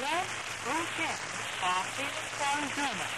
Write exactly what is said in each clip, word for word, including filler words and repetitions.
Grant O'Ken of Phoenix, Arizona.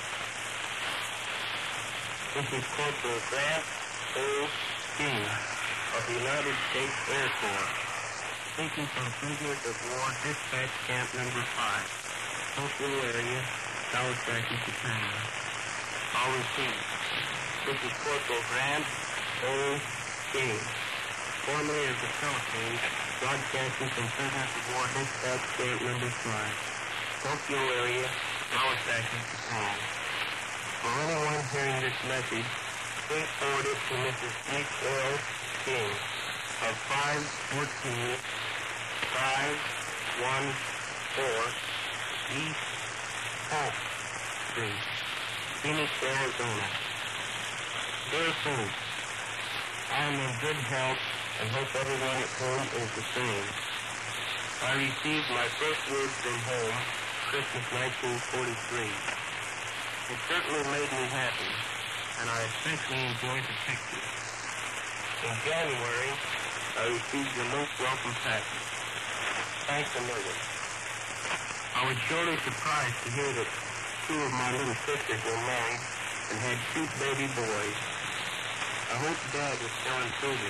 This is Corporal Grant O. King of the United States Air Force, speaking from prisoners of war dispatch camp number five, Tokyo area, Kawasaki, Japan. All received. This is Corporal Grant O. King, formerly of the Philippines, broadcasting from prisoners of war dispatch camp number five, Tokyo area, Kawasaki, Japan. For anyone hearing this message, please forward it to Missus H L. King of five fourteen five one four East Polk Street, Phoenix, Arizona. Dear folks, I am in good health and hope everyone at home is the same. I received my first word from home Christmas nineteen forty-three. It certainly made me happy, and I especially enjoyed the pictures. In January, I received your most welcome package. Thanks a million. I was surely surprised to hear that two of my little sisters were married and had cute baby boys. I hope Dad is still in prison.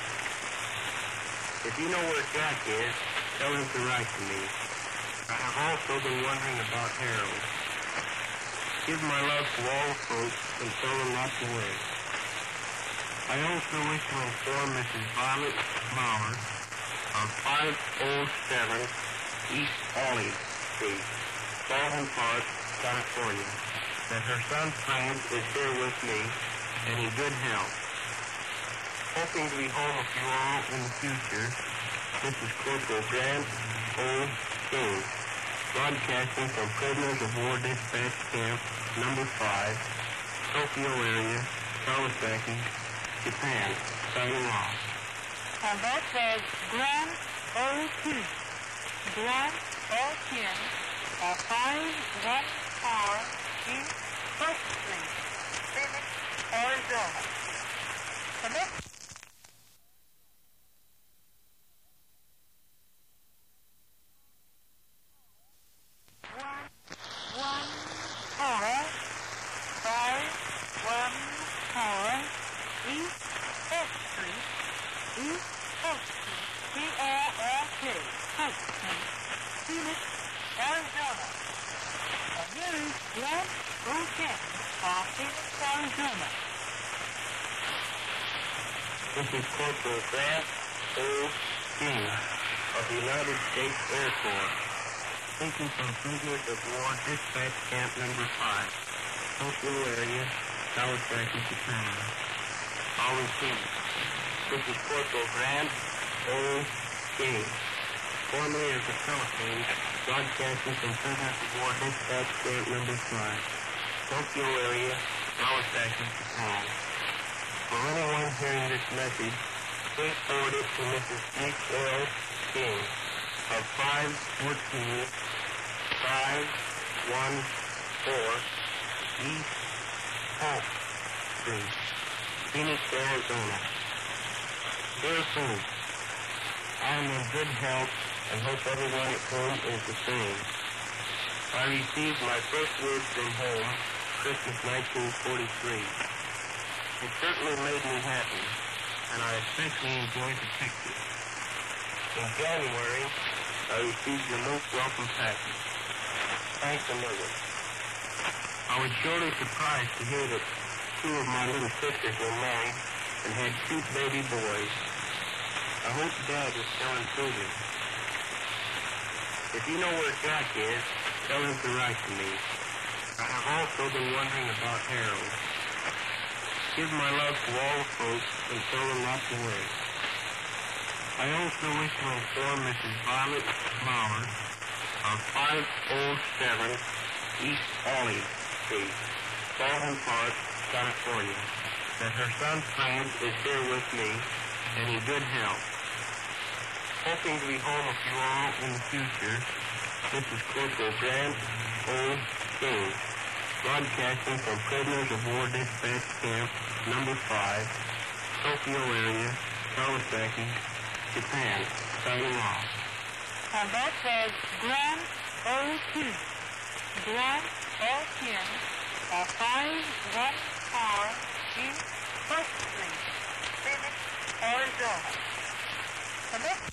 If you know where Jack is, tell him to write to me. I have also been wondering about Harold. Give my love to all the folks and tell them not to worry. I also wish to inform Missus Violet Maurer of five oh seven East Olive Street, Baldwin Park, California, that her son Frank is here with me and in good health. Hoping to be home with you all in the future, this is Corporal Grant O. King, broadcasting from prisoners of war dispatch camp number five, Tokyo area, Kawasaki, Japan, signing off. And that was Grant O. King. Grant O. King of five one four East Polk Street, Phoenix, Arizona. The next one one four five one four East Polk Street, East Polk Street, P O L K, Polk Street, Phoenix, Arizona. And here is Grant O. King of Phoenix, Arizona. This is Corporal Grant O. King of the United States Air Force, speaking from prisoners of war dispatch camp number five, Tokyo area, Kawasaki, Japan. All received. This is Corporal Grant O. King, formerly of the Philippines, broadcasting from prisoners of war dispatch camp number five, Tokyo area, Kawasaki, Japan. For anyone hearing this message, please forward it to Missus H L. King of five fourteen five one four East Polk Street, Phoenix, Arizona. Dear folks, I am in good health and hope everyone at home is the same. I received my first word from home Christmas nineteen forty-three. It certainly made me happy, and I especially enjoyed the pictures. In January, I received your most welcome package. Thanks a million. I was surely surprised to hear that two of my little sisters were married and had cute baby boys. I hope Dad is still in prison. If you know where Jack is, tell him to write to me. I have also been wondering about Harold. Give my love to all the folks and tell them not to worry. I also wish to inform Missus Violet Maurer of five oh seven East Olive Street, Baldwin Park, California, that her son Frank is here with me and in good health. Hoping to be home with you all in the future, this is Corporal Grant O. King, broadcasting from prisoners of war dispatch camp number five, Tokyo area, Kawasaki, Japan, signing off. And that was Grant oh two. Blunt or Kim, uh, five one four East First Street, Phoenix, Arizona. The next